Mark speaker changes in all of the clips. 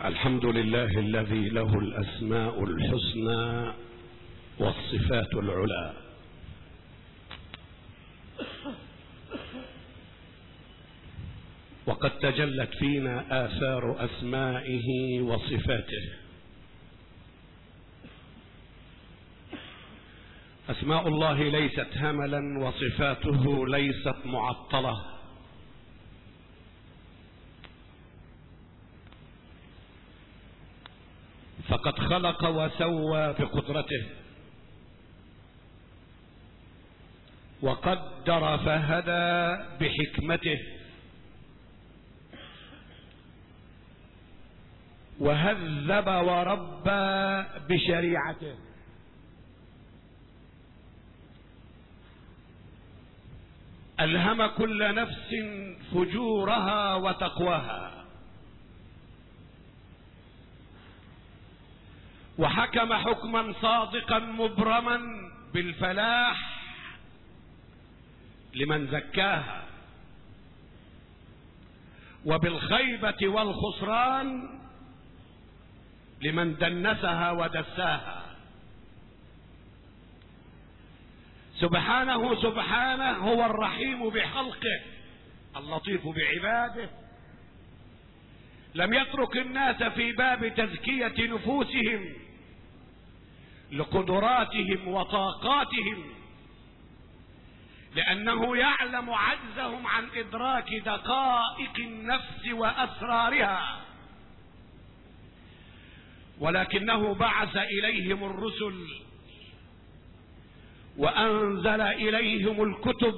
Speaker 1: الحمد لله الذي له الأسماء الحسنى والصفات العلى، وقد تجلت فينا آثار أسمائه وصفاته. أسماء الله ليست هملا وصفاته ليست معطلة، فقد خلق وسوى بقدرته، وقدر فهدى بحكمته، وهذب وربى بشريعته. ألهم كل نفس فجورها وتقواها، وحكم حكما صادقا مبرما بالفلاح لمن زكاها، وبالخيبة والخسران لمن دنسها ودساها. سبحانه هو الرحيم بخلقه اللطيف بعباده، لم يترك الناس في باب تزكية نفوسهم لقدراتهم وطاقاتهم، لأنه يعلم عجزهم عن إدراك دقائق النفس وأسرارها، ولكنه بعث إليهم الرسل وأنزل إليهم الكتب،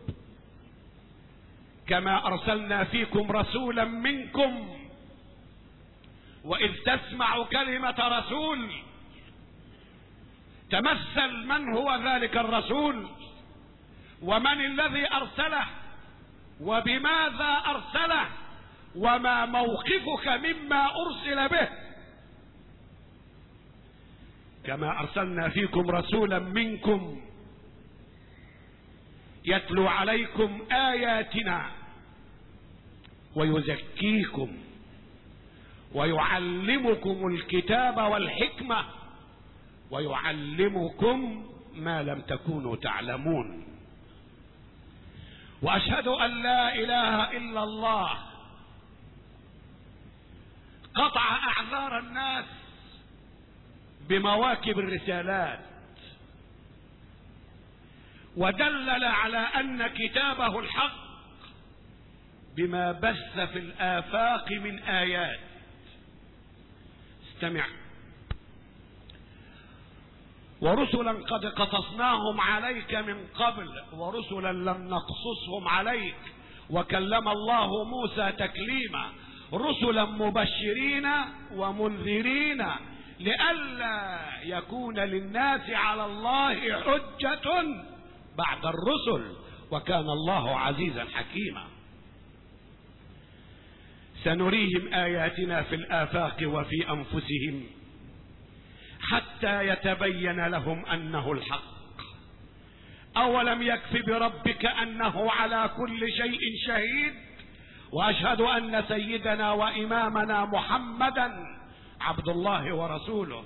Speaker 1: كما أرسلنا فيكم رسولا منكم. وإذ تسمع كلمة رسول تمثل من هو ذلك الرسول، ومن الذي أرسله، وبماذا أرسله، وما موقفك مما أرسل به. كما أرسلنا فيكم رسولا منكم يتلو عليكم آياتنا ويزكيكم ويعلمكم الكتاب والحكمة ويعلمكم ما لم تكونوا تعلمون. وأشهد أن لا إله إلا الله قطع أعذار الناس بمواكب الرسالات، ودلل على أن كتابه الحق بما بث في الآفاق من آيات. استمع: ورسلا قد قصصناهم عليك من قبل ورسلا لم نقصصهم عليك وكلم الله موسى تكليما، رسلا مبشرين ومنذرين لئلا يكون للناس على الله حجة بعد الرسل، وكان الله عزيزا حكيما. سنريهم آياتنا في الآفاق وفي أنفسهم حتى يتبين لهم أنه الحق. أولم يكف بربك أنه على كل شيء شهيد؟ وأشهد أن سيدنا وإمامنا محمدا عبد الله ورسوله،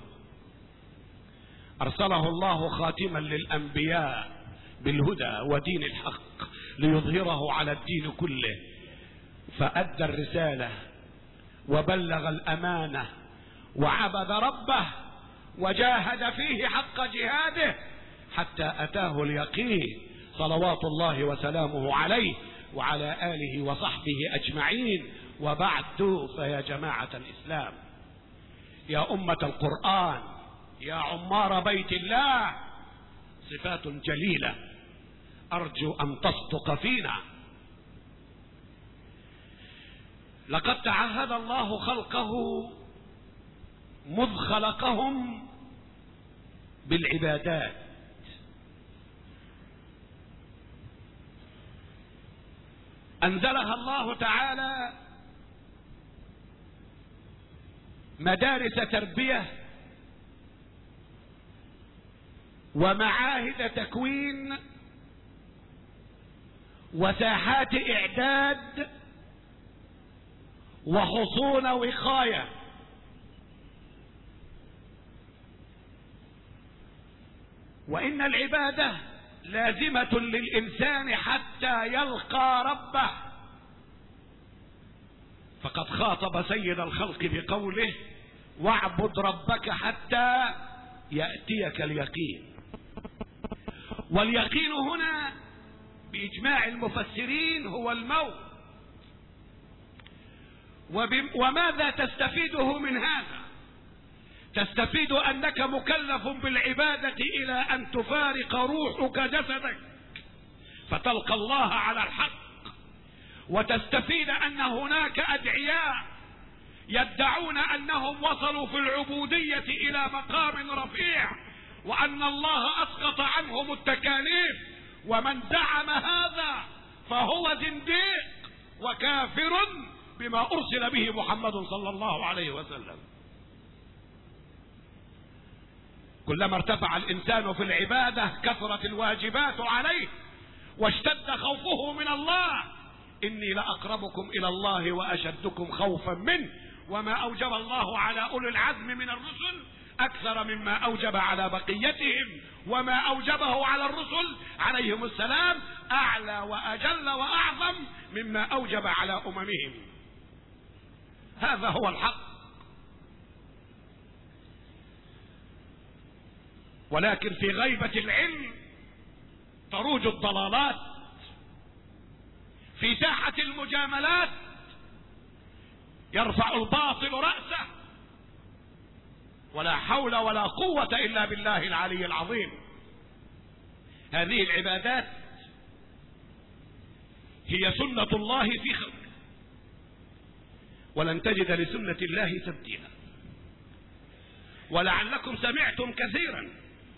Speaker 1: أرسله الله خاتما للأنبياء بالهدى ودين الحق ليظهره على الدين كله، فأدى الرسالة وبلغ الأمانة وعبد ربه وجاهد فيه حق جهاده حتى أتاه اليقين، صلوات الله وسلامه عليه وعلى آله وصحبه أجمعين. وبعد، فيا جماعة الإسلام، يا أمة القرآن، يا عمار بيت الله، صفات جليلة أرجو أن تصدق فينا. لقد تعهد الله خلقه مذ خلقهم بالعبادات، أنزلها الله تعالى مدارس تربية ومعاهد تكوين وساحات إعداد وحصون وقاية وإن العبادة لازمة للإنسان حتى يلقى ربه. فقد خاطب سيد الخلق بقوله: واعبد ربك حتى يأتيك اليقين. واليقين هنا بإجماع المفسرين هو الموت. وماذا تستفيده من هذا؟ تستفيد أنك مكلف بالعبادة إلى أن تفارق روحك جسدك فتلقى الله على الحق. وتستفيد أن هناك أدعياء يدعون أنهم وصلوا في العبودية إلى مقام رفيع وأن الله أسقط عنهم التكاليف، ومن زعم هذا فهو زنديق وكافر بما أرسل به محمد صلى الله عليه وسلم. كلما ارتفع الإنسان في العبادة كثرت الواجبات عليه واشتد خوفه من الله. إني لأقربكم إلى الله وأشدكم خوفا منه. وما أوجب الله على أولي العزم من الرسل أكثر مما أوجب على بقيتهم، وما أوجبه على الرسل عليهم السلام أعلى وأجل وأعظم مما أوجب على أممهم. هذا هو الحق. ولكن في غيبة العلم تروج الضلالات، في ساحة المجاملات يرفع الباطل رأسه، ولا حول ولا قوة إلا بالله العلي العظيم. هذه العبادات هي سنة الله في خلقه، ولن تجد لسنة الله تبديلا. ولعلكم سمعتم كثيرا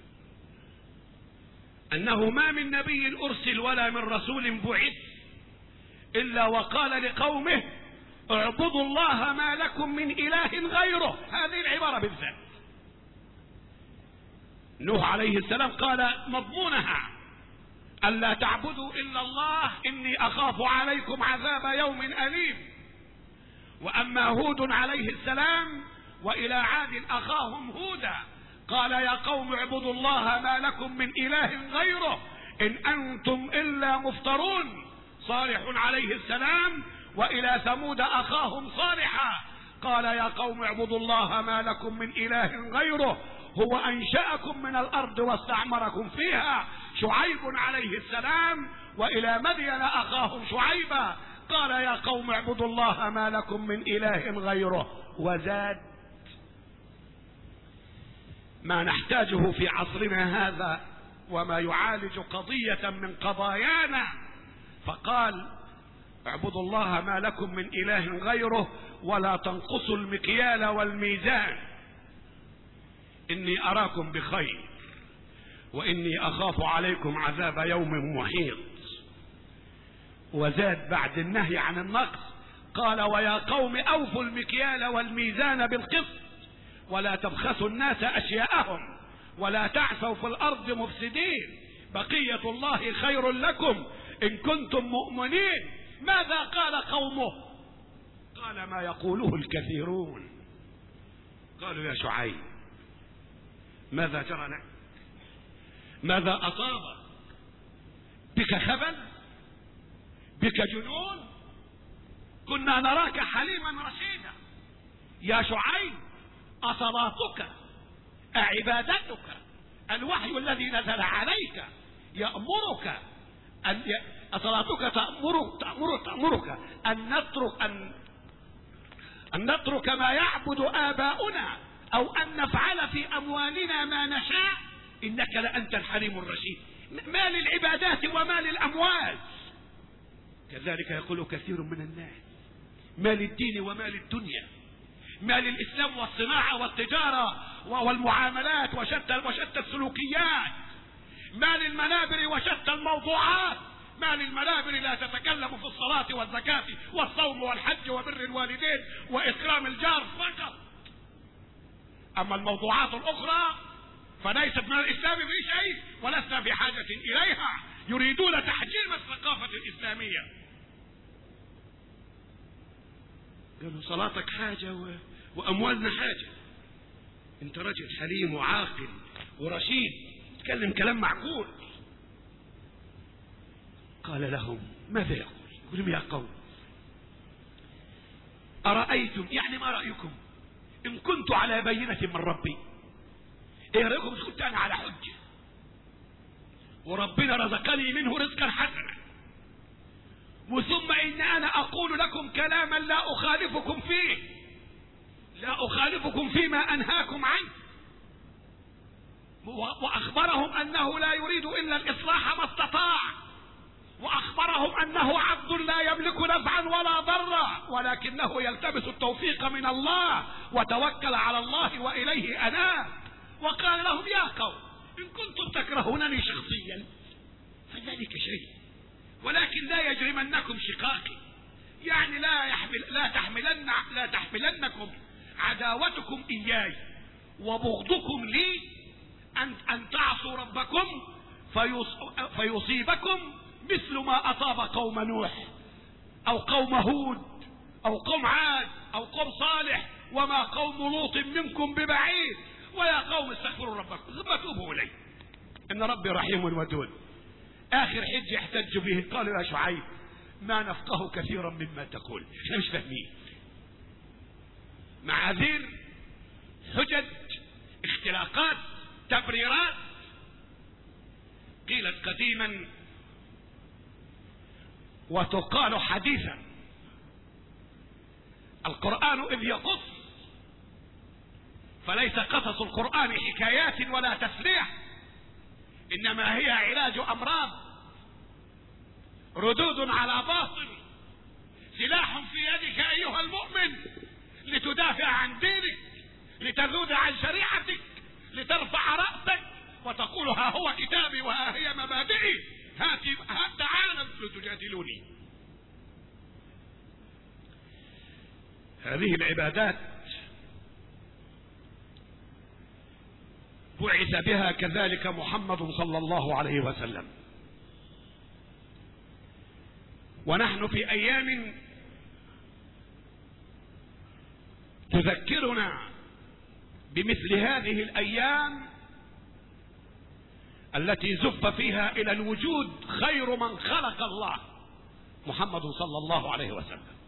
Speaker 1: أنه ما من نبي أرسل ولا من رسول بعث إلا وقال لقومه: اعبدوا الله ما لكم من إله غيره. هذه العبارة بالذات نوح عليه السلام قال مضمونها: ألا تعبدوا إلا الله إني أخاف عليكم عذاب يوم أليم. وأما هود عليه السلام وإلى عاد أخاهم هودا قال: يا قوم اعبدوا الله ما لكم من إله غيره إن أنتم إلا مفترون. صالح عليه السلام وإلى ثمود أخاهم صالحا قال: يا قوم اعبدوا الله ما لكم من إله غيره هو أنشأكم من الأرض واستعمركم فيها. شعيب عليه السلام وإلى مدين أخاهم شعيبا قال: يا قوم اعبدوا الله ما لكم من إله غيره. وزاد ما نحتاجه في عصرنا هذا وما يعالج قضية من قضايانا، فقال: اعبدوا الله ما لكم من إله غيره ولا تنقصوا المكيال والميزان إني أراكم بخير وإني أخاف عليكم عذاب يوم محيط. وزاد بعد النهي عن النقص قال: ويا قوم أوفوا المكيال والميزان بالقسط ولا تبخسوا الناس أشياءهم ولا تعثوا في الأرض مفسدين بقية الله خير لكم إن كنتم مؤمنين. ماذا قال قومه؟ قال: ما يقوله الكثيرون. قالوا: يا شعيب ماذا جرى لك؟ ماذا أصاب بك؟ خبل؟ بك جنون؟ كنا نراك حليما رشيدا. يا شعيب أصلاتك أعبادتك الوحي الذي نزل عليك يأمرك أصلاتك تأمرك أن نترك ما يعبد آباؤنا أو أن نفعل في أموالنا ما نشاء إنك لأنت الحليم الرشيد. ما للعبادات وما للأموال. كذلك يقول كثير من الناس: ما للدين وما للدنيا، ما للإسلام والصناعة والتجارة والمعاملات وشتى السلوكيات، ما للمنابر وشتى الموضوعات، ما للمنابر لا تتكلم في الصلاة والزكاة والصوم والحج وبر الوالدين وإكرام الجار فقط. أما الموضوعات الأخرى فليست من الإسلام في شيء ولسنا في حاجة إليها. يريدون تحجيم الثقافة الإسلامية. قالوا: صلاتك حاجة وأموالنا حاجة. انت رجل حليم وعاقل ورشيد، يتكلم كلام معقول. قال لهم ماذا يقول؟ يقول لهم يا قوم أرأيتم، يعني ما رأيكم إن كنت على بينة من ربي؟ إيه رأيكم إن كنت أنا على حجة وربنا رزقني منه رزقا حسنا، وثم إن أنا أقول لكم كلاما لا أخالفكم فيه، لا أخالفكم فيما أنهاكم عنه، وأخبرهم أنه لا يريد إلا الإصلاح ما استطاع، وأخبرهم أنه عبد لا يملك نفعا ولا ضرا، ولكنه يلتمس التوفيق من الله وتوكل على الله وإليه أناب. وقال لهم يا قوم إن كنتم تكرهونني شخصيا فذلك شيء، ولكن لا يجرمنكم شقاقي، يعني لا تحملنكم عداوتكم إياي وبغضكم لي أن تعصوا ربكم فيصيبكم مثل ما أصاب قوم نوح أو قوم هود أو قوم عاد أو قوم صالح، وما قوم لوط منكم ببعيد، ويا قوم استغفروا ربكم ثم توبوا إليه إن ربي رحيم ودود. آخر حج يحتج به قالوا يا شعيب ما نفقه كثيرا مما تقول، احنا مش فاهمين. معاذير، حجج، اختلاقات، تبريرات. قيلت قديما وتقال حديثا: القرآن إذ يقص فليس قصص القرآن حكايات ولا تسلية، إنما هي علاج أمراض، ردود على باطل، سلاح في يدك أيها المؤمن لتدافع عن دينك، لتذود عن شريعتك، لترفع رأسك وتقول ها هو كتابي وها هي مبادئي، هات تعالوا لتجادلوني. هذه العبادات بعث بها كذلك محمد صلى الله عليه وسلم، ونحن في أيام تذكرنا بمثل هذه الأيام التي زف فيها إلى الوجود خير من خلق الله محمد صلى الله عليه وسلم.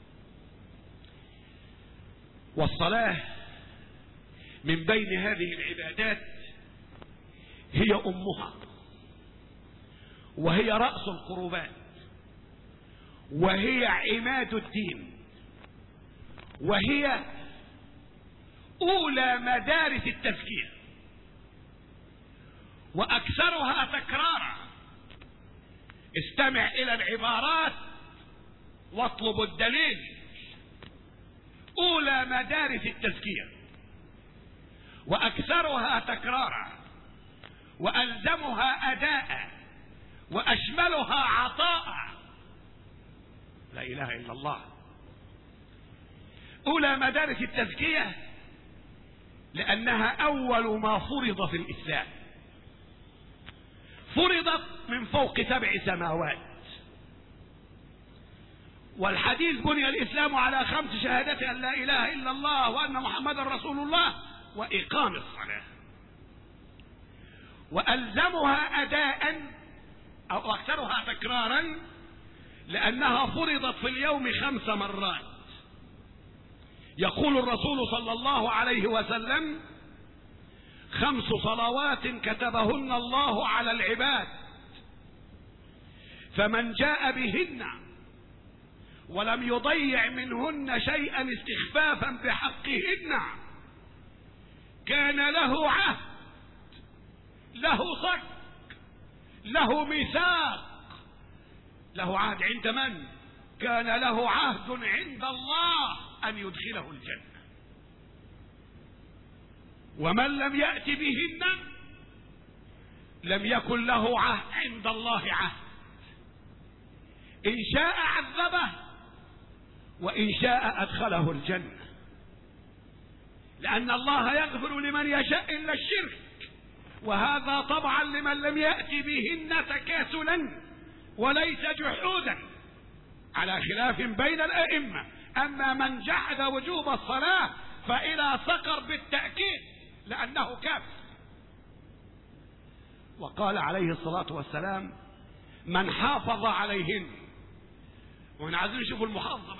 Speaker 1: والصلاة من بين هذه العبادات هي أمها، وهي رأس القربات، وهي عماد الدين، وهي أولى مدارس التزكية، وأكثرها تكرارا. استمع إلى العبارات واطلب الدليل. أولى مدارس التزكية وأكثرها تكرارا وألزمها أداء وأشملها عطاء. لا إله إلا الله. أولى مدارس التزكية لأنها أول ما فرض في الإسلام، فرضت من فوق 7 سماوات. والحديث بني الإسلام على 5 شهادة أن لا إله إلا الله وأن محمدا رسول الله وإقام الصلاة، وألزمها أداء أو أكثرها تكرارا لأنها فرضت في اليوم 5 مرات. يقول الرسول صلى الله عليه وسلم: 5 صلوات كتبهن الله على العباد، فمن جاء بهن ولم يضيع منهن شيئا استخفافا بحقهن كان له عهد، له صك، له ميثاق. له عهد عند من؟ كان له عهد عند الله أن يدخله الجنة. ومن لم يأت بهن لم يكن له عهد عند الله عهد، إن شاء عذبه وإن شاء أدخله الجنة، لأن الله يغفر لمن يشاء إلا الشرك، وهذا طبعا لمن لم يأت بهن تكاسلا وليس جحودا، على خلاف بين الأئمة. أما من جحد وجوب الصلاة فإلى سقر بالتأكيد لأنه كافر. وقال عليه الصلاة والسلام: من حافظ عليهن. واحنا عايزين نشوف المحافظة.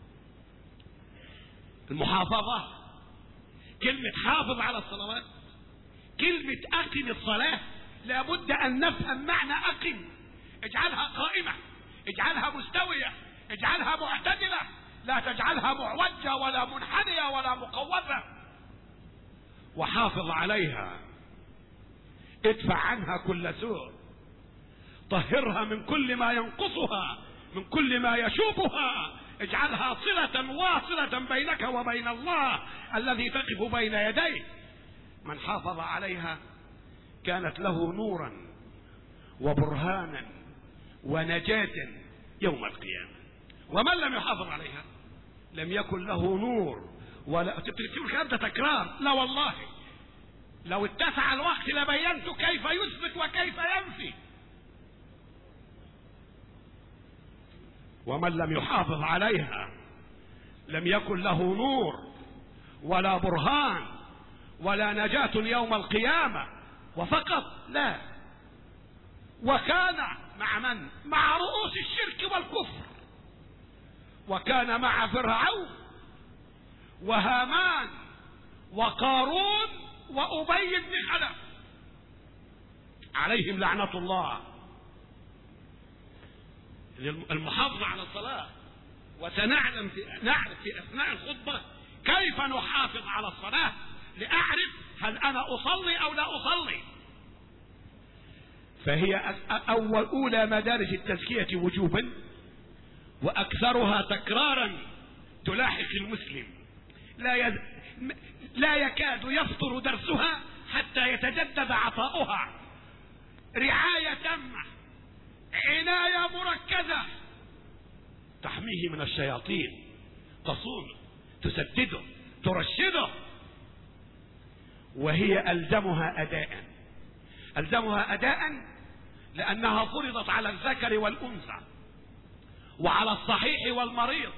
Speaker 1: المحافظة كلمة حافظ على الصلوات، كلمة أقم الصلاة، لابد أن نفهم معنى أقم. اجعلها قائمة، اجعلها مستوية، اجعلها معتدلة، لا تجعلها معوجة ولا منحنية ولا مقوسة. وحافظ عليها، ادفع عنها كل سوء، طهرها من كل ما ينقصها، من كل ما يشوبها، اجعلها صلة واصلة بينك وبين الله الذي تقف بين يديه. من حافظ عليها كانت له نورا وبرهانا ونجاة يوم القيامة. ومن لم يحافظ عليها لم يكن له نور ولا. تقول الكلام ده تكرار؟ لا والله، لو اتسع الوقت لبينت كيف يثبت وكيف ينفي. ومن لم يحافظ عليها لم يكن له نور ولا برهان ولا نجاة يوم القيامة. وفقط لا، وكان مع من؟ مع رؤوس الشرك والكفر، وكان مع فرعون وهامان وقارون وأبي بن خلف عليهم لعنة الله. المحافظة على الصلاة. وسنعلم في أثناء الخطبة كيف نحافظ على الصلاة، لأعرف هل أنا أصلي أو لا أصلي. فهي أولى مدارج التزكية وجوبا، وأكثرها تكرارا تلاحق المسلم. لا يكاد يفطر درسها حتى يتجدد عطاؤها. رعاية تامة، عناية مركزة، تحميه من الشياطين، تصونه، تسدده، ترشده. وهي ألزمها أداء لأنها فرضت على الذكر والأنثى، وعلى الصحيح والمريض،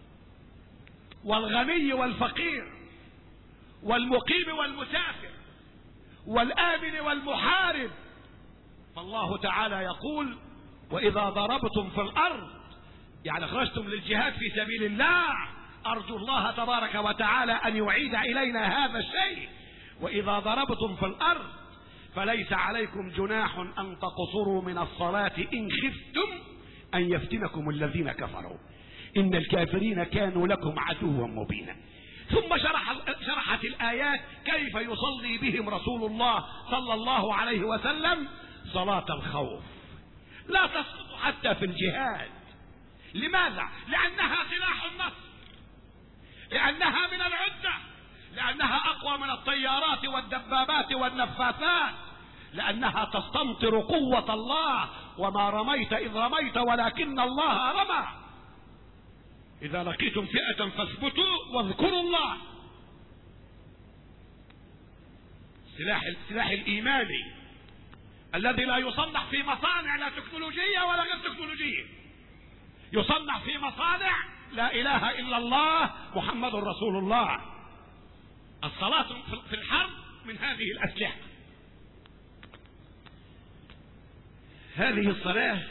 Speaker 1: والغني والفقير، والمقيم والمسافر، والآمن والمحارب. فالله تعالى يقول: وإذا ضربتم في الأرض، يعني خرجتم للجهاد في سبيل الله، أرجو الله تبارك وتعالى أن يعيد إلينا هذا الشيء. وإذا ضربتم في الأرض فليس عليكم جناح أن تقصروا من الصلاة إن خفتم أن يفتنكم الذين كفروا إن الكافرين كانوا لكم عدوا مبينا. ثم شرحت الآيات كيف يصلي بهم رسول الله صلى الله عليه وسلم صلاة الخوف. لا تسقط حتى في الجهاد. لماذا؟ لأنها سلاح النصر، لأنها من العدة، لأنها أقوى من الطيارات والدبابات والنفاثات، لأنها تستمطر قوة الله. وما رميت إذ رميت ولكن الله رمى. إذا لقيتم فئة فاثبتوا واذكروا الله. السلاح الإيماني الذي لا يصنع في مصانع لا تكنولوجية ولا غير تكنولوجية، يصنع في مصانع لا إله إلا الله محمد رسول الله. الصلاة في الحرب من هذه الأسلحة. هذه الصلاة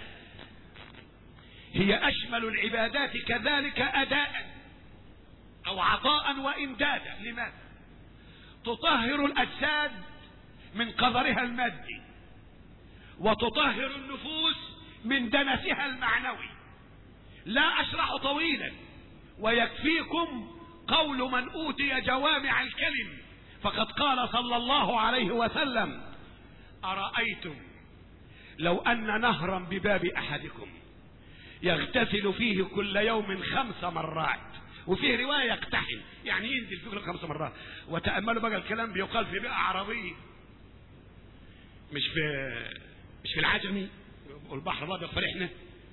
Speaker 1: هي أشمل العبادات كذلك أداء أو عطاء وإمدادا. لماذا؟ تطهر الأجساد من قذرها المادي، وتطهر النفوس من دنسها المعنوي. لا أشرح طويلا، ويكفيكم قول من أوتي جوامع الكلم، فقد قال صلى الله عليه وسلم: أرأيتم لو أن نهرا بباب أحدكم يغتسل فيه كل يوم 5 مرات، وفيه رواية يقتحم، يعني ينزل فيه كل 5 مرات. وتأملوا بقى الكلام بيقال في بيئة عربية، مش في العجمي والبحر الأبيض فرحنا.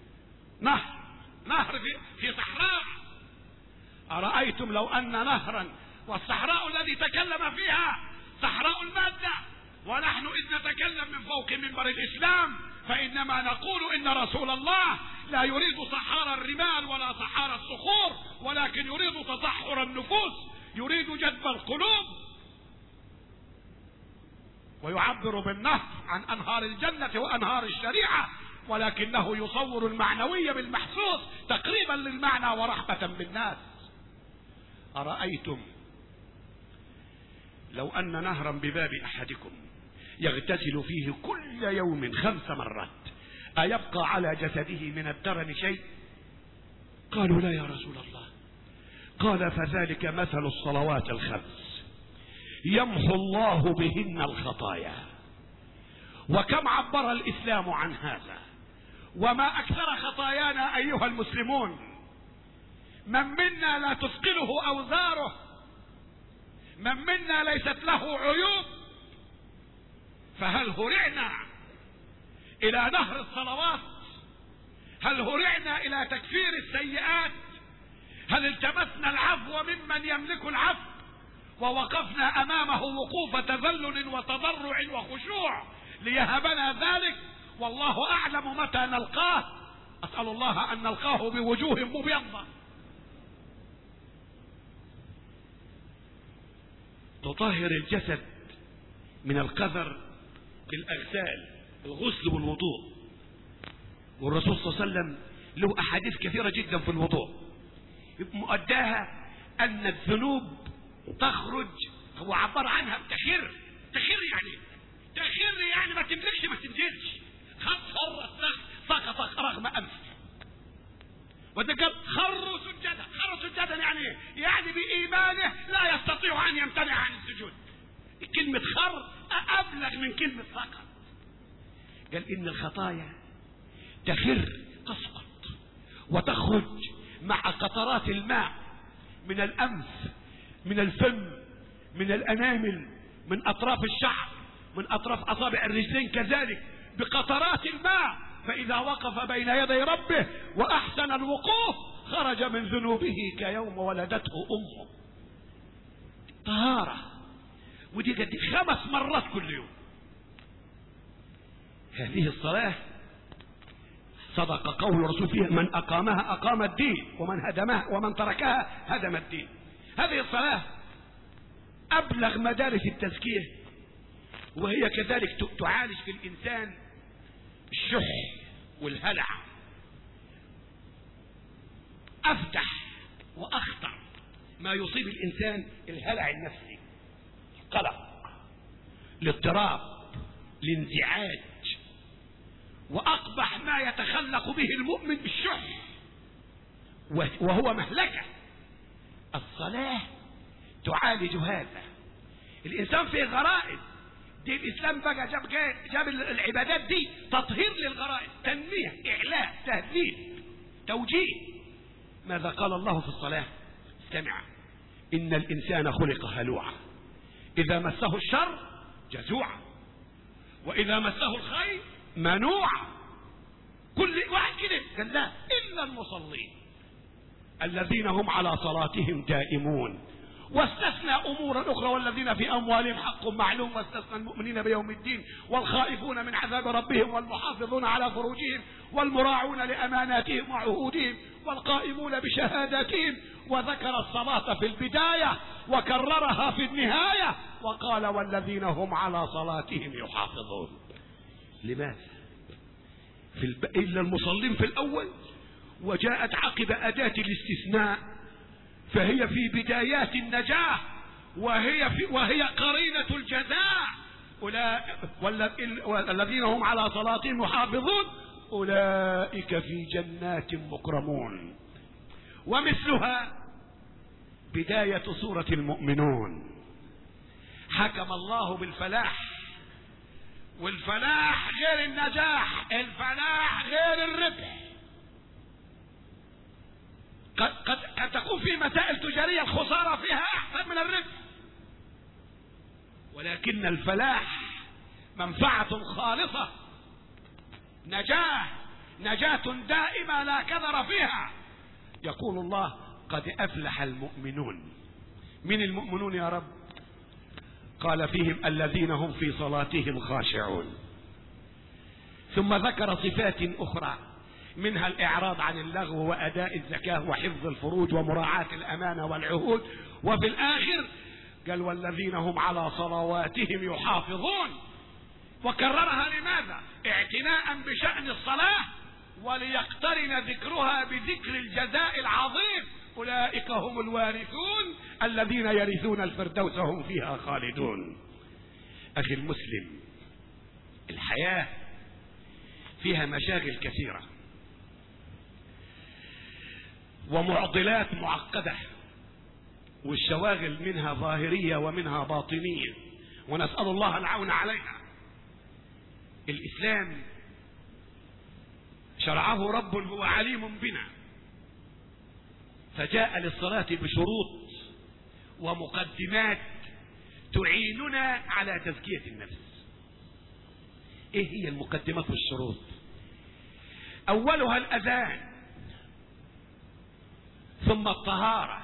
Speaker 1: نهر في صحراء. أرأيتم لو أن نهرا، والصحراء الذي تكلم فيها صحراء المادة، ونحن إذ نتكلم من فوق منبر الإسلام فإنما نقول إن رسول الله لا يريد صحار الرمال ولا صحار الصخور، ولكن يريد تطهر النفوس، يريد جذب القلوب. ويعبر بالنهر عن أنهار الجنة وأنهار الشريعة، ولكنه يصور المعنوية بالمحسوس تقريبا للمعنى ورحمة بالناس. أرأيتم لو أن نهرا بباب أحدكم يغتسل فيه كل يوم 5 مرات أيبقى على جسده من الدرن شيء؟ قالوا لا يا رسول الله. قال فذلك مثل الصلوات الخمس يمحو الله بهن الخطايا. وكم عبر الإسلام عن هذا، وما أكثر خطايانا أيها المسلمون. من منا لا تثقله أوزاره، من منا ليست له عيوب، فهل هرعنا إلى نهر الصلوات؟ هل هرعنا إلى تكفير السيئات؟ هل التمسنا العفو ممن يملك العفو ووقفنا أمامه وقوف تذلل وتضرع وخشوع ليهبنا ذلك؟ والله أعلم متى نلقاه. أسأل الله أن نلقاه بوجوه مبيضة. تطهر الجسد من القذر بالأغسال، الغسل والوضوء. والرسول صلى الله عليه وسلم له أحاديث كثيرة جدا في الوضوء مؤداها أن الذنوب تخرج، هو عبر عنها بتخر. تخر يعني ما تملكش ما تنزلش، خر سقط رغم أنفه. وذكر خروا سجدا يعني بإيمانه لا يستطيع أن يمتنع عن السجود. كلمة خر أبلغ من كلمة سقط. قال إن الخطايا تخر، تسقط وتخرج مع قطرات الماء من الأنف، من الفم، من الأنامل، من أطراف الشعر، من أطراف أصابع الرجلين كذلك بقطرات الماء. فإذا وقف بين يدي ربه وأحسن الوقوف خرج من ذنوبه كيوم ولدته أمه. طهارة، ودي قد 5 مرات كل يوم. هذه الصلاة صدق قول الرسول فيها: من أقامها أقام الدين، ومن هدمها ومن تركها هدم الدين. هذه الصلاة أبلغ مدارس التزكية، وهي كذلك تعالج في الإنسان الشح والهلع. أفتح وأخطر ما يصيب الإنسان الهلع النفسي، القلق، الاضطراب، الانزعاج. وأقبح ما يتخلق به المؤمن بالشح وهو مهلكة. الصلاة تعالج هذا. الإنسان فيه غرائز، دي الإسلام بقى جاب العبادات دي تطهير للغرائز، تنمية، إعلاء، تهذيب، توجيه. ماذا قال الله في الصلاة؟ استمع: إن الإنسان خلق هلوعا إذا مسه الشر جزوعا وإذا مسه الخير منوعا. كل واحد كده قال لا إلا المصلين الذين هم على صلاتهم دائمون. واستثنى أمورا أخرى: والذين في أموالهم حق معلوم، واستثنى المؤمنين بيوم الدين، والخائفون من عذاب ربهم، والمحافظون على فروجهم، والمراعون لأماناتهم وعهودهم، والقائمون بشهاداتهم. وذكر الصلاة في البداية وكررها في النهاية وقال: والذين هم على صلاتهم يحافظون. لماذا؟ إلا المصلين في الأول، وجاءت عقب أداة الاستثناء، فهي في بدايات النجاة، وهي قرينة الجزاء. والذين هم على صلاتهم يحافظون أولئك في جنات مكرمون. ومثلها بداية سورة المؤمنون، حكم الله بالفلاح. والفلاح غير النجاح، الفلاح غير الربح. قد تكون في مسائل تجارية الخسارة فيها أحسن من الربح، ولكن الفلاح منفعة خالصة، نجاة دائمة لا كدر فيها. يقول الله: قد أفلح المؤمنون. من المؤمنون يا رب؟ قال: فيهم الذين هم في صلاتهم خاشعون. ثم ذكر صفات أخرى، منها الإعراض عن اللغو وأداء الزكاة وحفظ الفروج ومراعاة الأمانة والعهود. وفي الآخر قال: والذين هم على صلواتهم يحافظون. وكررها لماذا؟ اعتناء بشأن الصلاة وليقترن ذكرها بذكر الجزاء العظيم. أولئك هم الوارثون الذين يرثون الفردوس هم فيها خالدون. أخي المسلم، الحياة فيها مشاغل كثيرة ومعضلات معقدة، والشواغل منها ظاهرية ومنها باطنية، ونسأل الله العون عليها. الإسلام شرعه رب هو عليم بنا، فجاء للصلاة بشروط ومقدمات تعيننا على تزكية النفس. ايه هي المقدمات والشروط؟ اولها الاذان، ثم الطهارة،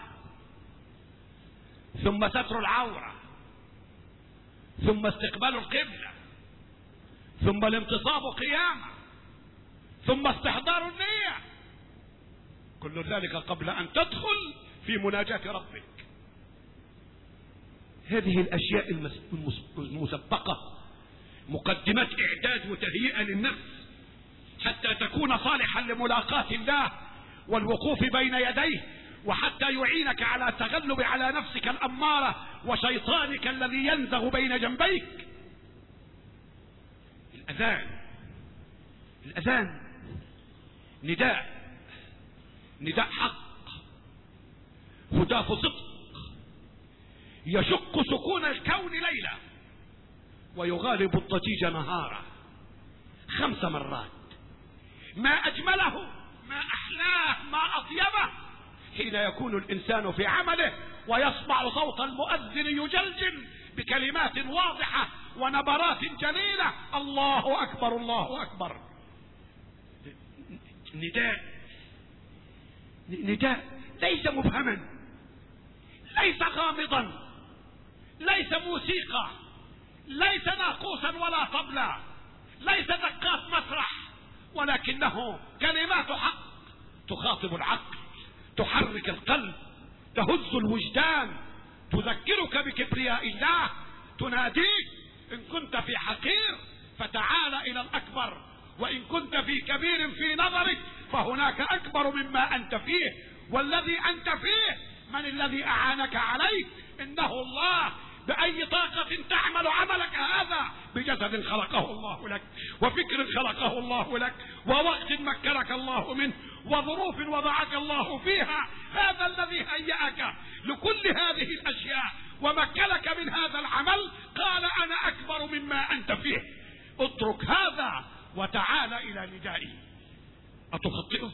Speaker 1: ثم ستر العورة، ثم استقبال القبلة، ثم الانتصاب قيامة، ثم استحضار النية. كل ذلك قبل ان تدخل في مناجاة ربك. هذه الاشياء المسبقة مقدمات اعداد وتهيئة للنفس حتى تكون صالحا لملاقاة الله والوقوف بين يديه، وحتى يعينك على التغلب على نفسك الامارة وشيطانك الذي ينزغ بين جنبيك. الاذان نداء حق، هتاف صدق، يشق سكون الكون ليلة ويغالب الضجيج نهارا 5 مرات. ما اجمله، ما احلاه، ما اطيبه حين يكون الانسان في عمله ويسمع صوت المؤذن يجلجل بكلمات واضحة ونبرات جليلة: الله اكبر الله اكبر. نداء ليس مبهما، ليس غامضا، ليس موسيقى، ليس ناقوسا ولا طبلا، ليس دقات مسرح، ولكنه كلمات حق تخاطب العقل، تحرك القلب، تهز الوجدان، تذكرك بكبرياء الله، تناديك: ان كنت في حقير فتعال الى الاكبر، وان كنت في كبير في نظرك فهناك اكبر مما انت فيه، والذي انت فيه من الذي اعانك عليه؟ انه الله. بأي طاقة تعمل عملك هذا؟ بجسد خلقه الله لك، وفكر خلقه الله لك، ووقت مكنك الله منه، وظروف وضعك الله فيها. هذا الذي هيأك لكل هذه الأشياء ومكنك من هذا العمل. قال: أنا أكبر مما أنت فيه. اترك هذا وتعال إلى ندائي. أتخطئه؟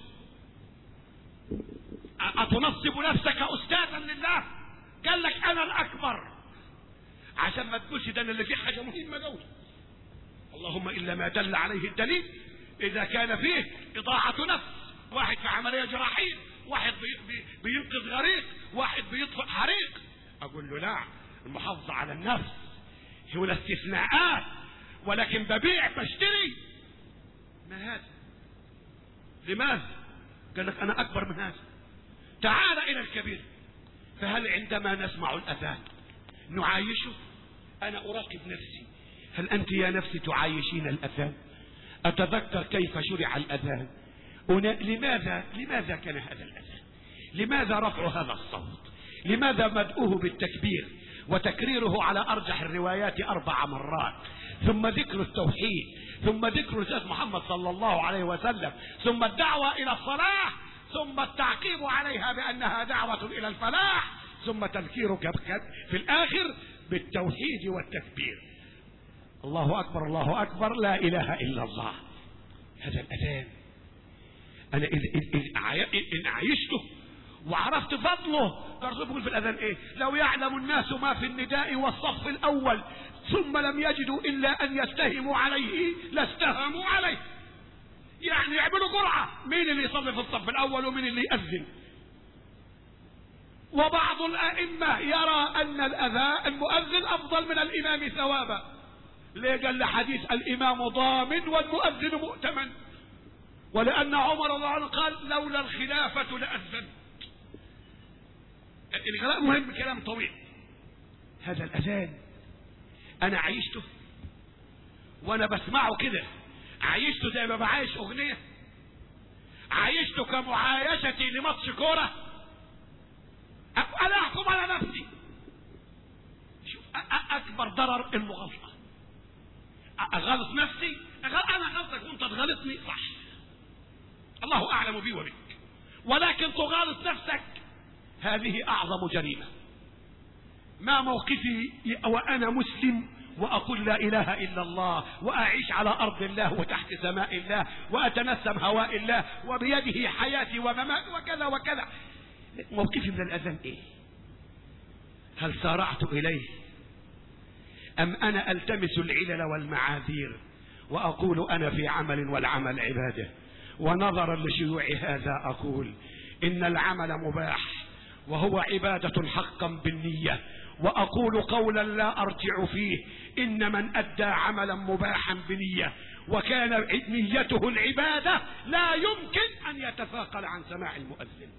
Speaker 1: أتنصب نفسك أستاذا لله؟ قال لك أنا الأكبر عشان ما تقولش ده اللي فيه حاجة مهمة قوي. اللهم إلا ما دل عليه الدليل. إذا كان فيه إضاعة نفس، واحد في عملية جراحية، واحد بينقذ غريق، واحد بيطفئ حريق، أقول له لا، المحافظة على النفس هو الاستثناءات، ولكن ببيع بشتري. ما هذا؟ لماذا؟ قال لك أنا أكبر من هذا. تعال إلى الكبير. فهل عندما نسمع الأذان نعايشه؟ أنا أراقب نفسي، هل أنت يا نفسي تعايشين الأذان؟ أتذكر كيف شرع الأذان؟ لماذا كان هذا الأذان؟ لماذا رفع هذا الصوت؟ لماذا بدءه بالتكبير وتكريره على أرجح الروايات 4 مرات، ثم ذكر التوحيد، ثم ذكر الرسول محمد صلى الله عليه وسلم، ثم الدعوة إلى الصلاة، ثم التعقيب عليها بأنها دعوة إلى الفلاح، ثم تذكيرك في الآخر بالتوحيد والتكبير. الله أكبر الله أكبر، لا إله إلا الله. هذا الأذان أنا إن عايشته وعرفت فضله. ترغبون في الأذان إيه؟ لو يعلم الناس ما في النداء والصف الأول ثم لم يجدوا إلا أن يستهموا عليه لاستهموا عليه. يعني يعملوا قرعة مين اللي يصلي في الصف الأول ومين اللي يأذن. وبعض الأئمة يرى أن المؤذن أفضل من الإمام ثوابا. ليه؟ قال لحديث الإمام ضامن والمؤذن مؤتمن، ولأن عمر رضي الله عنه قال: لولا الخلافة لأذن. الكلام مهم، كلام طويل. هذا الأذان أنا عيشته وانا بسمعه كده عايشته زي ما بعايش اغنية؟ عايشته كمعايشتي لماتش كورة؟ انا احكم على نفسي. شوف اكبر ضرر المغالطة. اغلط نفسي، انا غلطك وانت تغلطني، صح، الله اعلم بي وبك، ولكن تغالط نفسك هذه اعظم جريمة. ما موقفي وانا مسلم واقول لا اله الا الله واعيش على ارض الله وتحت سماء الله واتنسم هواء الله وبيده حياتي ومماتي وكذا وكذا؟ موقفي من الاذان ايه؟ هل سارعت اليه ام انا التمس العلل والمعاذير واقول انا في عمل والعمل عباده؟ ونظرا لشيوع هذا اقول ان العمل مباح وهو عبادة حقا بالنية، واقول قولا لا ارجع فيه: ان من ادى عملا مباحا بنية وكان نيته العبادة لا يمكن ان يتثاقل عن سماع المؤذن.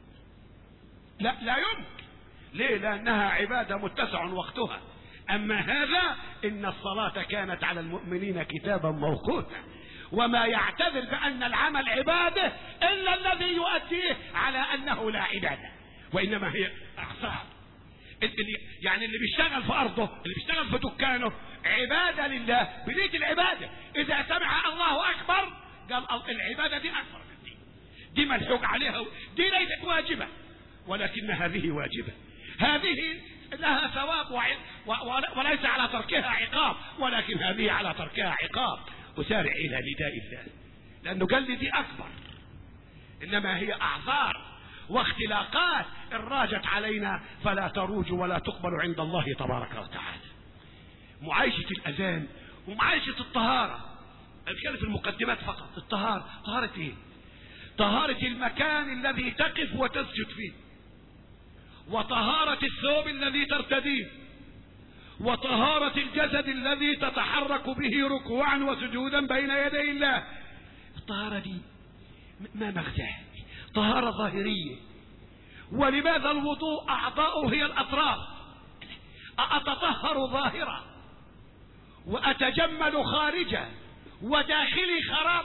Speaker 1: لا يمكن. ليه؟ لانها عبادة متسع وقتها. اما هذا ان الصلاة كانت على المؤمنين كتابا موقوتا، وما يعتذر بان العمل عبادة الا الذي يؤديه على انه لا عبادة، وانما هي اعصاب. يعني اللي بيشتغل في ارضه، اللي بيشتغل في دكانه، عبادة لله بنية العبادة. اذا سمع الله اكبر قال العبادة دي اكبر من دي ملحوق عليها، دي ليست واجبة، ولكن هذه واجبة، هذه لها ثواب وليس على تركها عقاب، ولكن هذه على تركها عقاب. أسارع إلى نداء الله، لأنه قال لي دي أكبر، إنما هي أعذار واختلاقات إن راجت علينا فلا تروج ولا تقبل عند الله تبارك وتعالى. معايشة الأذان ومعايشة الطهارة، أتكلم في المقدمات فقط. الطهارة، طهارة إيه؟ طهارة المكان الذي تقف وتسجد فيه، وطهارة الثوب الذي ترتديه، وطهارة الجسد الذي تتحرك به ركوعا وسجودا بين يدي الله. الطهارة دي ما مغزاها؟ طهارة ظاهرية. ولماذا الوضوء أعضاؤه هي الأطراف؟ أتطهر ظاهرا وأتجمل خارجا وداخلي خراب؟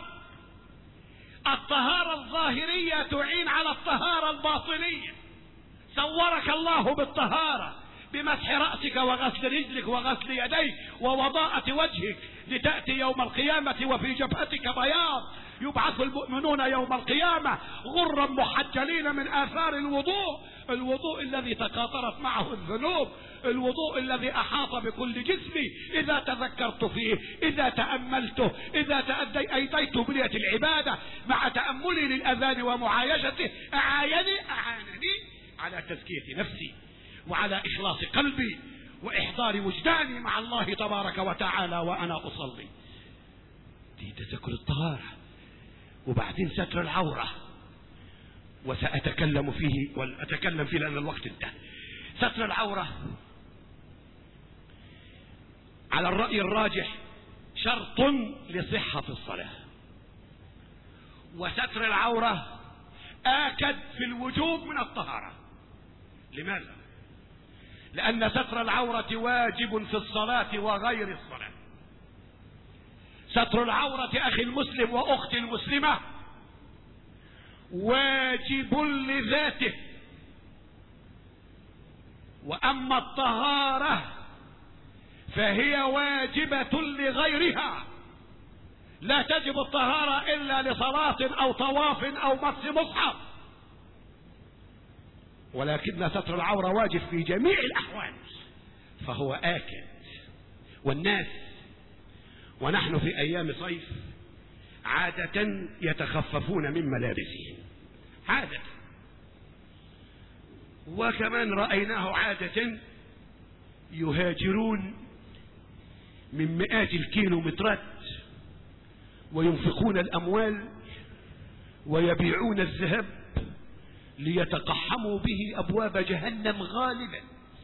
Speaker 1: الطهارة الظاهرية تعين على الطهارة الباطنية. صورك الله بالطهارة بمسح رأسك وغسل رجلك وغسل يديك ووضاءة وجهك، لتأتي يوم القيامة وفي جبهتك بياض. يبعث المؤمنون يوم القيامة غرا محجلين من آثار الوضوء الذي تقاطرت معه الذنوب، الوضوء الذي أحاط بكل جسمي إذا تذكرت فيه، إذا تأملته، إذا أيديت بنية العبادة مع تأملي للأذان ومعايشته، أعانني على تزكية نفسي وعلى إخلاص قلبي وإحضار وجداني مع الله تبارك وتعالى وأنا أصلي. دي تذكر الطهارة. وبعدين ستر العورة، وسأتكلم فيه وأتكلم فيه لأن الوقت انتهى. ستر العورة على الرأي الراجح شرط لصحة الصلاة، وستر العورة آكد في الوجوب من الطهارة. لماذا؟ لأن ستر العورة واجب في الصلاة وغير الصلاة. ستر العورة أخي المسلم وأختي المسلمة واجب لذاته، وأما الطهارة فهي واجبة لغيرها. لا تجب الطهارة إلا لصلاة أو طواف أو مس مصحف، ولكن ستر العورة واجب في جميع الأحوال، فهو آكد. والناس ونحن في أيام صيف عادة يتخففون من ملابسهم عادة، وكمان رأيناه عادة يهاجرون من مئات الكيلومترات وينفقون الأموال ويبيعون الذهب ليتقحموا به أبواب جهنم غالبا.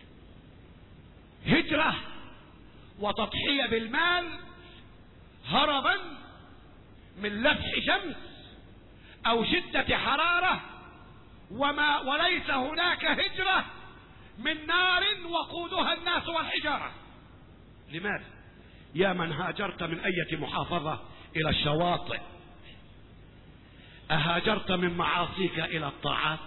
Speaker 1: هجرة وتضحية بالمال هربا من لفح شمس أو شدة حرارة، وليس هناك هجرة من نار وقودها الناس والحجارة. لماذا؟ يا من هاجرت من أية محافظة إلى الشواطئ، أهاجرت من معاصيك إلى الطاعات؟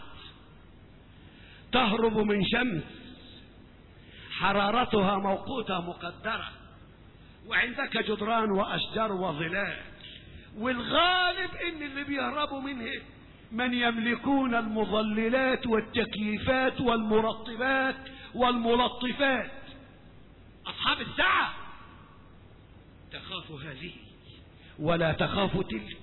Speaker 1: تهرب من شمس حرارتها موقوتة مقدرة، وعندك جدران وأشجار وظلال، والغالب إن اللي بيهربوا منه من يملكون المظللات والتكييفات والمرطبات والملطفات، أصحاب السعة. تخاف هذه ولا تخاف تلك،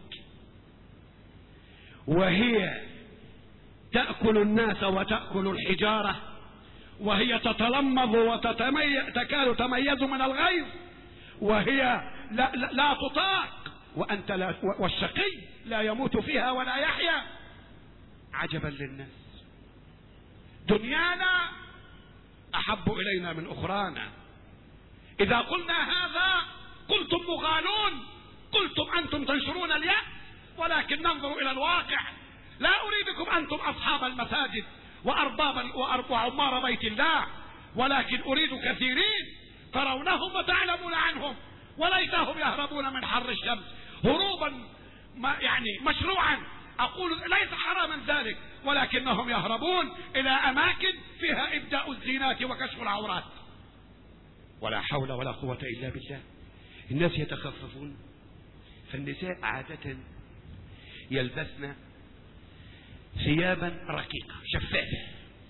Speaker 1: وهي تأكل الناس وتأكل الحجارة، وهي تتلمظ وتكاد تميز من الغيظ، وهي لا تطاق، وأنت لا، والشقي لا يموت فيها ولا يحيا. عجبا للناس، دنيانا أحب إلينا من أخرانا. إذا قلنا هذا قلتم مغالون، قلتم أنتم تنشرون اليأس، ولكن ننظر إلى الواقع. لا أريدكم أنتم أصحاب المساجد وعمار بيت الله، ولكن أريد كثيرين ترونهم وتعلمون عنهم، وليتهم يهربون من حر الشمس هروبا يعني مشروعا، أقول ليس حراما ذلك، ولكنهم يهربون إلى أماكن فيها إبداء الزينات وكشف العورات. ولا حول ولا قوة إلا بالله. الناس يتخففون، فالنساء عادة يلبسن ثيابا رقيقة شفافة،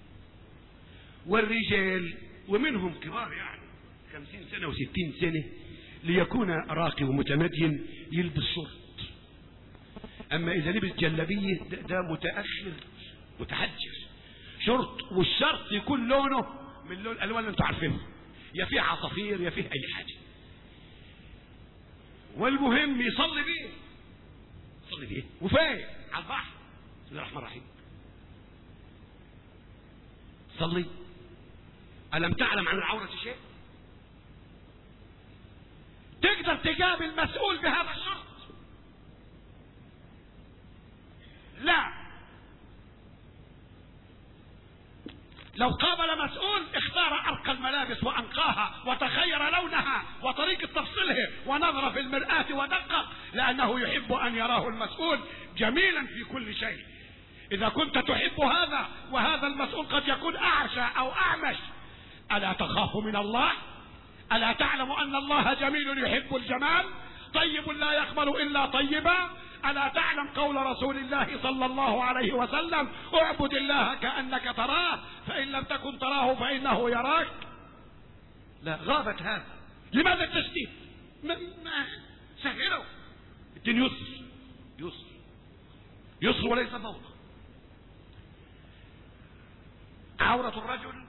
Speaker 1: والرجال ومنهم كبار يعني 50 سنة و60 سنة ليكون راقي ومتمدين يلبس شرط. أما إذا لبس جلبية ده متأخر متحجر. شرط، والشرط يكون لونه من لون الألوان اللي انتم عارفينها، يا فيه عصافير يا فيه أي حاجة، والمهم يصلي بيه وفايق على البحر. بسم الله الرحمن الرحيم. صلي. ألم تعلم عن العورة شيء؟ تقدر تقابل مسؤول بهذا الشرط؟ لا. لو قابل مسؤول اختار أرقى الملابس وأنقاها وتخير لونها وطريقة تفصيلها ونظر في المرآة ودقق، لأنه يحب أن يراه المسؤول جميلا في كل شيء. إذا كنت تحب هذا وهذا المسؤول قد يكون أعشى أو أعمش، ألا تخاف من الله؟ ألا تعلم أن الله جميل يحب الجمال، طيب لا يقبل إلا طيبا؟ ألا تعلم قول رسول الله صلى الله عليه وسلم: اعبد الله كأنك تراه فإن لم تكن تراه فإنه يراك؟ لا، غابت هذا. لماذا التشديد؟ سهلوا الدين، يسر وليس فوضى. عورة الرجل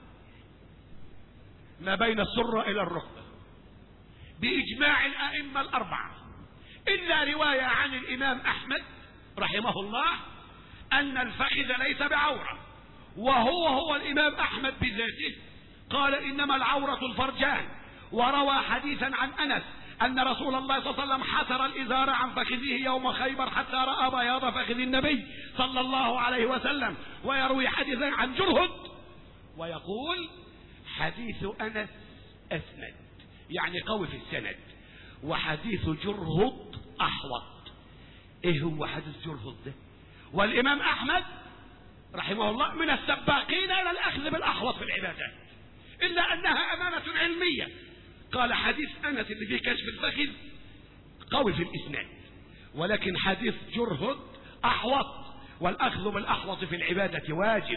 Speaker 1: ما بين السرة إلى الركبة بإجماع الأئمة الأربعة، إلا رواية عن الإمام أحمد رحمه الله أن الفخذ ليس بعورة، وهو الإمام أحمد بذاته قال: إنما العورة الفرجان. وروى حديثا عن أنس أن رسول الله صلى الله عليه وسلم حسر الإزار عن فخذه يوم خيبر حتى رأى بياض فخذ النبي صلى الله عليه وسلم. ويروي حديثا عن جرهد ويقول: حديث أنس أسند، يعني قوي في السند، وحديث جرهد أحوط. إيه هو حديث جرهد ده؟ والإمام أحمد رحمه الله من السباقين إلى الأخذ بالأحوط في العبادات، إلا أنها أمانة علمية. قال: حديث أنس اللي فيه كشف الفخذ قوي في الإسناد، ولكن حديث جرهد أحوط، والأخذ بالأحوط في العبادة واجب.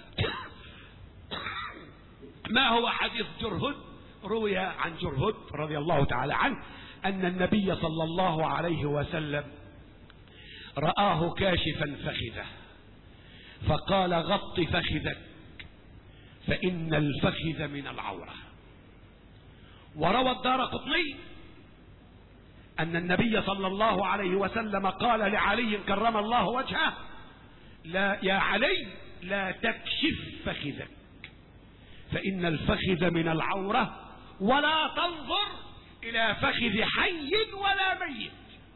Speaker 1: ما هو حديث جرهد؟ روي عن جرهد رضي الله تعالى عنه أن النبي صلى الله عليه وسلم رآه كاشفا فخذه فقال: غط فخذك فإن الفخذ من العورة. وروى الدارقطني أن النبي صلى الله عليه وسلم قال لعلي كرم الله وجهه: لا يا علي، لا تكشف فخذك فإن الفخذ من العورة، ولا تنظر إلى فخذ حي ولا ميت.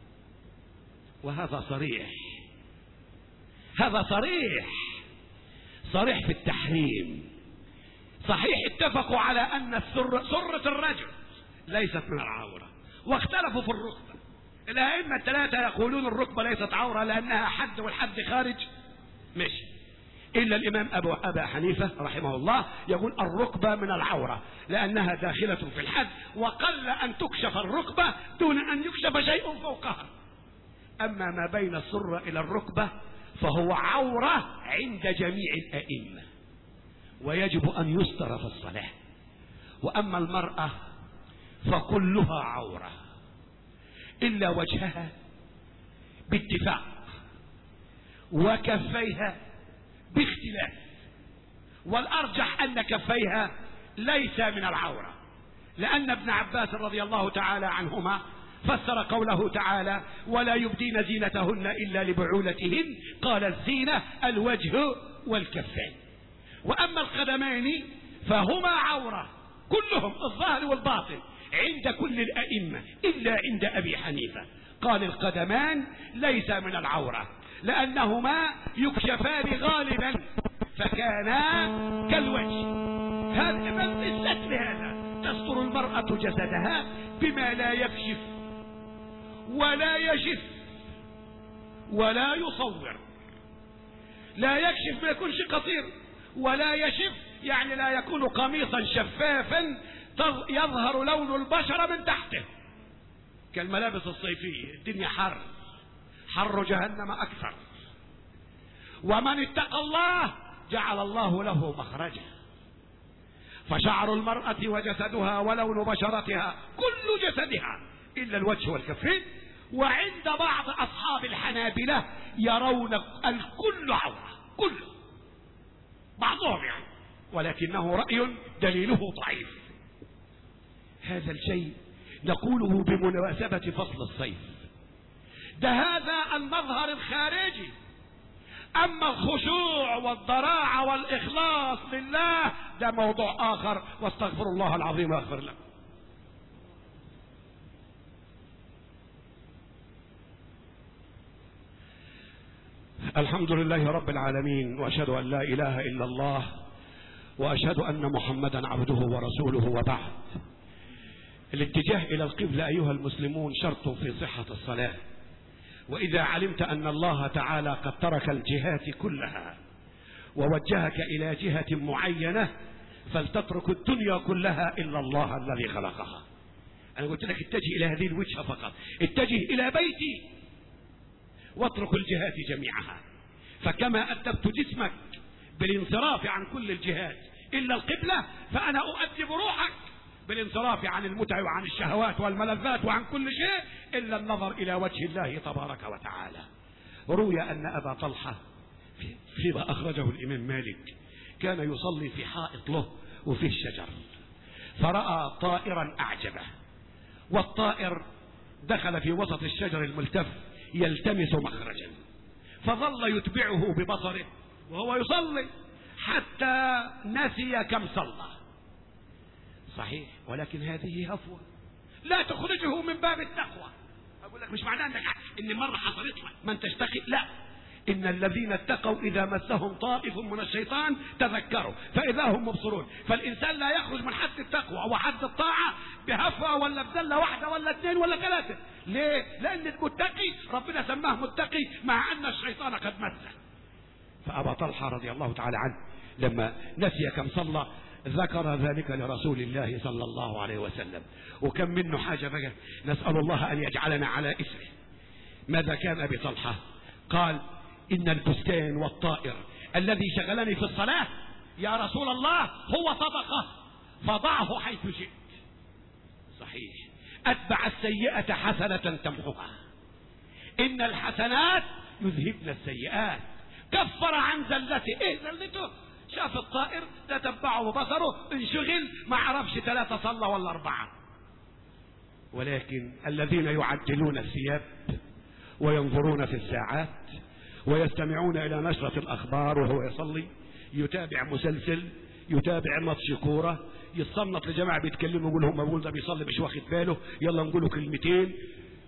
Speaker 1: وهذا صريح، هذا صريح في التحريم. صحيح اتفقوا على أن سرة الرجل ليست من العورة. واختلفوا في الركبة. الأئمة الثلاثة يقولون الركبة ليست عورة لأنها حد والحد خارج، ماشي، إلا الإمام أبا حنيفة رحمه الله يقول الركبة من العورة لأنها داخلة في الحد، وقل أن تكشف الركبة دون أن يكشف شيء فوقها. أما ما بين السرة إلى الركبة فهو عورة عند جميع الأئمة، ويجب أن يستر في الصلاة. وأما المرأة فكلها عورة إلا وجهها باتفاق، وكفيها باختلاف، والأرجح أن كفيها ليس من العورة، لأن ابن عباس رضي الله تعالى عنهما فسر قوله تعالى ولا يبدين زينتهن إلا لبعولتهن، قال الزينة الوجه والكفين. وأما القدمين فهما عورة كلهم الظاهر والباطن عند كل الأئمة إلا عند أبي حنيفة، قال القدمان ليس من العورة لأنهما يكشفان غالبا فكانا كالوجه. هذا من الستر، هذا تستر المرأة جسدها بما لا يكشف ولا يجف ولا يصور. لا يكشف ما يكونش قصير، ولا يشف يعني لا يكون قميصا شفافا يظهر لون البشرة من تحته كالملابس الصيفية. الدنيا حر جهنم أكثر. ومن اتقى الله جعل الله له مخرجا. فشعر المرأة وجسدها ولون بشرتها كل جسدها إلا الوجه والكفين. وعند بعض أصحاب الحنابلة يرون الكل عورة، كله، بعضهم يعني، ولكنه رأي دليله ضعيف. هذا الشيء نقوله بمناسبة فصل الصيف. ده هذا المظهر الخارجي. أما الخشوع والضراعة والإخلاص لله ده موضوع آخر، واستغفر الله العظيم واغفر له. الحمد لله رب العالمين، وأشهد أن لا إله إلا الله، وأشهد أن محمدا عبده ورسوله، وبعد. الاتجاه إلى القبلة أيها المسلمون شرط في صحة الصلاة. وإذا علمت أن الله تعالى قد ترك الجهات كلها ووجهك إلى جهة معينة فلتترك الدنيا كلها إلا الله الذي خلقها. أنا قلت لك اتجه إلى هذه الوجهة فقط، اتجه إلى بيتي واترك الجهات جميعها. فكما أدبت جسمك بالانصراف عن كل الجهات إلا القبلة، فأنا أؤدب روحك بالانصراف عن المتع وعن الشهوات والملذات وعن كل شيء إلا النظر إلى وجه الله تبارك وتعالى. روي أن أبا طلحة فيما أخرجه الإمام مالك كان يصلي في حائط له وفيه شجر، فرأى طائرا أعجبه، والطائر دخل في وسط الشجر الملتف يلتمس مخرجا، فظل يتبعه ببصره وهو يصلي حتى نسي كم صلى. صحيح، ولكن هذه هفوة لا تخرجه من باب التقوى. أقول لك مش معناه إن مرة حصلت لك من تشتكي، لا، إن الذين اتقوا إذا مسهم طائف من الشيطان تذكروا فإذا هم مبصرون. فالإنسان لا يخرج من حد التقوى أو حد الطاعة بهفوة ولا بذلة واحدة ولا اثنين ولا ثلاثة. ليه؟ لأن المتقي ربنا سماه متقي مع أن الشيطان قد مسه. فأبا طلحة رضي الله تعالى عنه لما نسي كم صلى ذكر ذلك لرسول الله صلى الله عليه وسلم، وكم منه حاجة بقى نسأل الله أن يجعلنا على إثره. ماذا كان أبي طلحة؟ قال إن البستان والطائر الذي شغلني في الصلاة يا رسول الله هو صدقة فضعه حيث شئت. صحيح، أتبع السيئة حسنة تمحوها، إن الحسنات يذهبن السيئات. كفر عن زلته. إيه زلته؟ شاف الطائر تتبعه بصره انشغل ما عرفش 3 صلى ولا 4. ولكن الذين يعدلون الثياب وينظرون في الساعات ويستمعون إلى نشرة الأخبار وهو يصلي، يتابع مسلسل، يتابع ماتش كورة، يتصنط لجماعة بيتكلموا يقول هم بيقول ده بيصلي مش واخد باله، يلا نقوله كلمتين.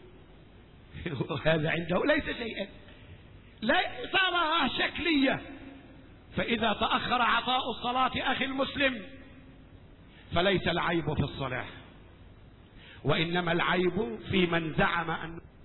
Speaker 1: هذا عنده ليس شيئا، لا صارها شكلية. فإذا تأخر عطاء الصلاة أخي المسلم فليس العيب في الصلاة، وإنما العيب في من زعم أن